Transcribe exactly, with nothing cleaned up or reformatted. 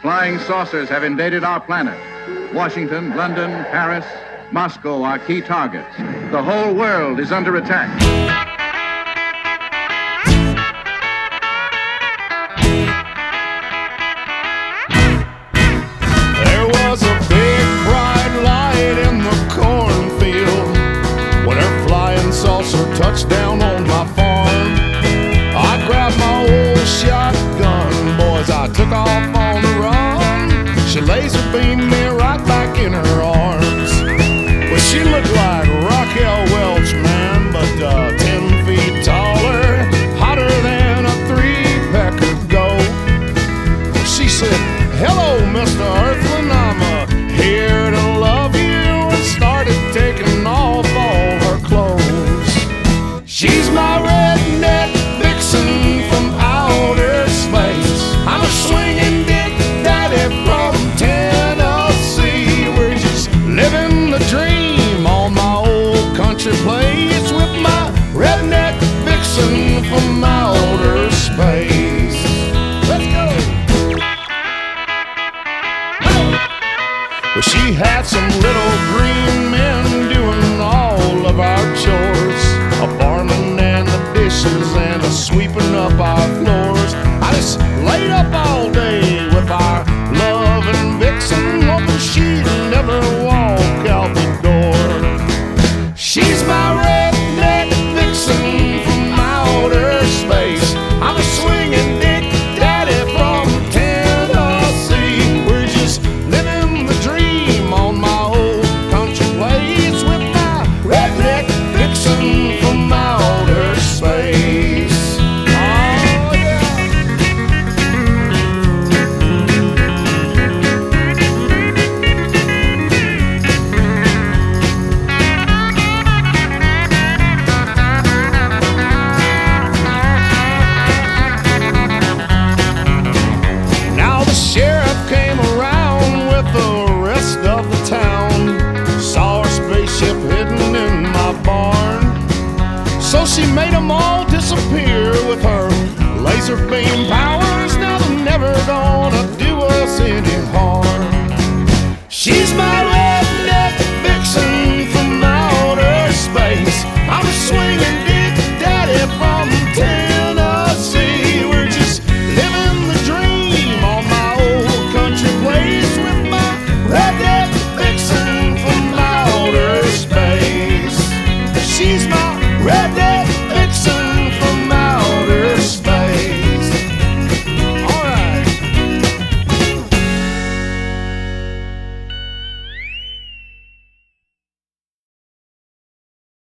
Flying saucers have invaded our planet. Washington, London, Paris, Moscow are key targets. The whole world is under attack. There was a big bright light in the cornfield when her flying saucer touched down on my farm. I grabbed my old shotgun, boys, I took off on the run. She laser beamed me right back in her arms. Well, she looked like Raquel Welch, man, but uh, ten feet taller, hotter than a three-pecker goat. She said, "Hello, Mister Earthling, I'm uh, here to love you," and started taking off all her clothes. She's my redneck vixen from outer space. I'm a swinging dick daddy from Tennessee. We're just living the dream on my old country place with my redneck vixen from outer space. Let's go! Well, she had some little green men doing all of our chores, a farming and the dishes and a sweeping up our floors. I just laid up all day with our loving vixen, hoping she'd never walk out the door. She's my redneck vixen from outer space. I'm a swinging dick daddy from Tennessee. We're just living the dream on my old country place with my redneck vixen from outer space. Oh yeah. Now the sheriff came around with the rest of the town, saw our spaceship hidden in my barn. So she made them all disappear with her laser beam power.